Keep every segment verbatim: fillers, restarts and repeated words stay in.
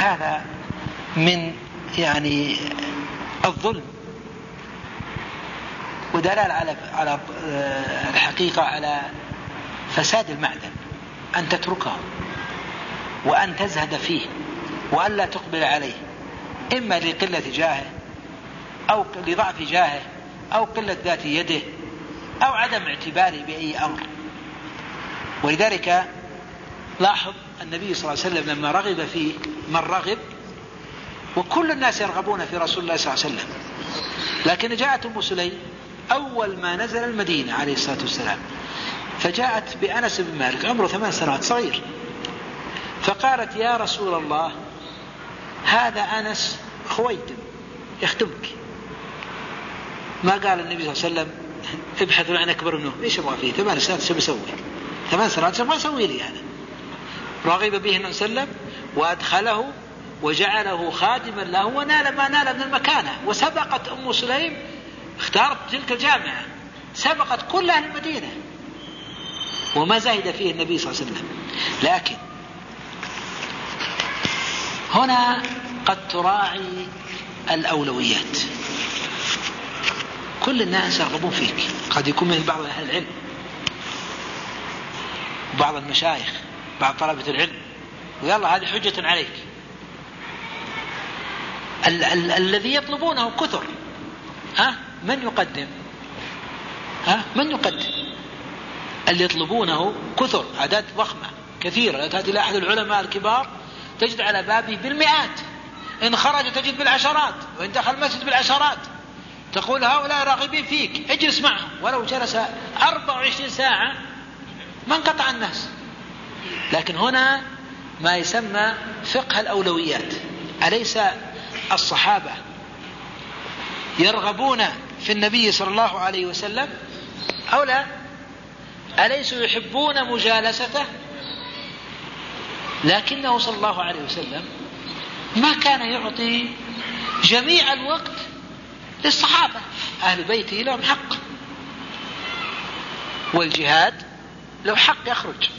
وهذا من يعني الظلم ودلال على على الحقيقة على فساد المعدن، أن تتركه وأن تزهد فيه وأن لا تقبل عليه، إما لقلة جاهه أو لضعف جاهه أو قلة ذات يده أو عدم اعتباره بأي أمر. ولذلك لاحظ النبي صلى الله عليه وسلم لما رغب فيه من رغب، وكل الناس يرغبون في رسول الله صلى الله عليه وسلم، لكن جاءت أم سليم أول ما نزل المدينة عليه الصلاة والسلام، فجاءت بأنس بن مالك عمره ثمان سنوات صغير، فقالت يا رسول الله هذا أنس خويتم يخدمك. ما قال النبي صلى الله عليه وسلم ابحثوا عن أكبر منه، إيش أبغى فيه ثمان سنوات شو بسوي، ثمان سنوات ما سوي لي أنا. رغب به النبي صلى الله عليه وسلم وأدخله وجعله خادما له ونال ما نال من المكانة. وسبقت أم سليم اختارت تلك الجامعة، سبقت كل أهل المدينة وما زهد فيه النبي صلى الله عليه وسلم. لكن هنا قد تراعي الأولويات. كل الناس يرغبون فيك، قد يكون من بعض أهل العلم، بعض المشايخ، بعض طلبة العلم، ويلا هذه حجة عليك. ال- ال- الذي يطلبونه كثر، ها من يقدم؟ ها من يقدم؟ اللي يطلبونه كثر، أعداد ضخمة كثيرة. لا تأتي إلى أحد العلماء الكبار تجد على بابه بالمئات، إن خرج تجد بالعشرات، وإن دخل المسجد بالعشرات. تقول هؤلاء راغبين فيك، اجلس معهم. ولو جلس أربع وعشرين ساعة ما انقطع الناس. لكن هنا ما يسمى فقه الأولويات. أليس الصحابة يرغبون في النبي صلى الله عليه وسلم أو لا؟ أليسوا يحبون مجالسته؟ لكنه صلى الله عليه وسلم ما كان يعطي جميع الوقت للصحابة، أهل بيته لهم حق، والجهاد له حق يخرج،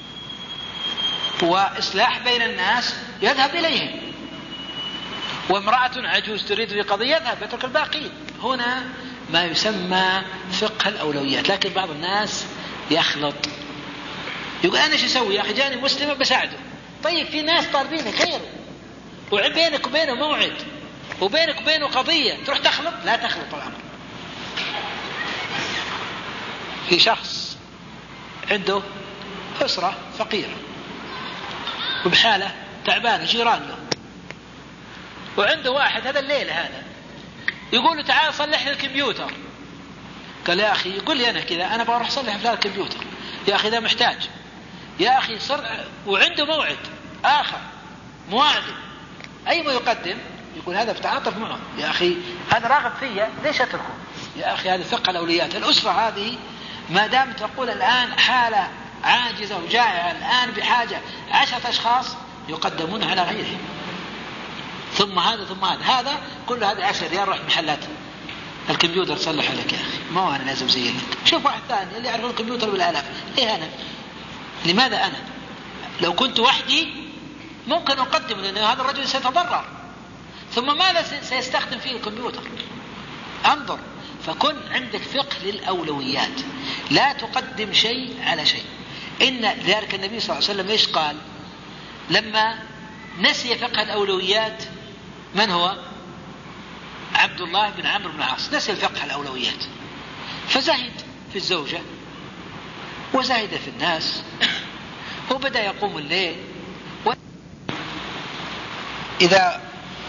وإصلاح بين الناس يذهب إليهم، وامرأة عجوز تريد في قضية يذهب يترك الباقين. هنا ما يسمى فقه الأولويات. لكن بعض الناس يخلط، يقول أنا شو أسوي يا أخي، جاني مسلمة بساعده. طيب في ناس طالبين خير وبينك وبينه موعد وبينك وبينه قضية، تروح تخلط؟ لا تخلط الأمر. في شخص عنده أسرة فقيرة وبحالة تعبانة، جيران له، وعنده واحد هذا الليلة هذا يقول له تعال صلح لي الكمبيوتر. قال يا أخي، يقول لي أنا كذا، أنا بروح أصلح فلان الكمبيوتر، يا أخي ذا محتاج، يا أخي صر، وعنده موعد آخر مواعد، أي ما يقدم يقول هذا بتعاطف معه، يا أخي هذا راغب فيا ليش أتركه؟ يا أخي هذا فقه الأولويات. الأسرة هذه ما دام تقول الآن حالة عاجزة وجائعة، الآن بحاجة عشرة أشخاص يقدمون على غيرهم، ثم هذا ثم هذا هذا كل هذا عشرة ريال روح محلات الكمبيوتر صلح لك. يا أخي ما هو أنا لازم زي لك، شوف واحد ثاني اللي يعرف الكمبيوتر بالآلاف. ليه أنا؟ لماذا أنا؟ لو كنت وحدي ممكن أقدم، لأن هذا الرجل سيتضرر، ثم ماذا سيستخدم فيه الكمبيوتر؟ انظر، فكن عندك فقه للأولويات، لا تقدم شيء على شيء. إن ذلك النبي صلى الله عليه وسلم إيش قال لما نسي فقه الأولويات؟ من هو؟ عبد الله بن عمرو بن العاص نسي الفقه الأولويات، فزهد في الزوجة وزهد في الناس وبدأ يقوم الليل. إذا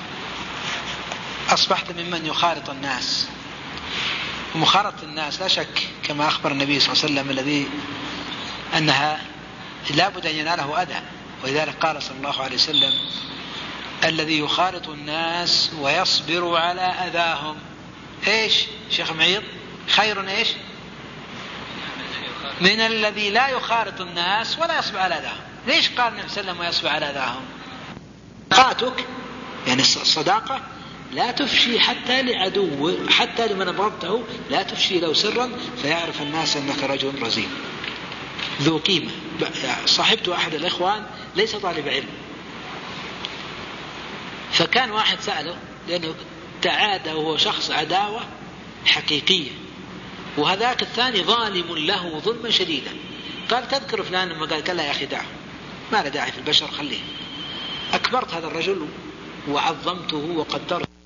أصبحت ممن يخالط الناس، ومخالطة الناس لا شك كما أخبر النبي صلى الله عليه وسلم الذي أنها لا بد أن يناله أذى، ولذلك قال صلى الله عليه وسلم الذي يخالط الناس ويصبر على أذاهم إيش شيخ معيض؟ خير إيش من الذي لا يخالط الناس ولا يصبر على أذاهم. ليش قال النبي صلى الله عليه وسلم ويصبر على أذاهم؟ صداقتك يعني الصداقة لا تفشي حتى لعدو، حتى لمن أبغضته لا تفشي له سرا فيعرف الناس أنك رجل رزين ذو قيمة. صاحبت أحد الإخوان ليس طالب علم، فكان واحد سأله لأنه تعادى وهو شخص عداوة حقيقية، وهذاك الثاني ظالم له ظلما شديدا، قال تذكر فلان لما قال؟ قال لا يا أخي دعه، ما له داعي في البشر، خليه. أكبرت هذا الرجل وعظمته وقدرته.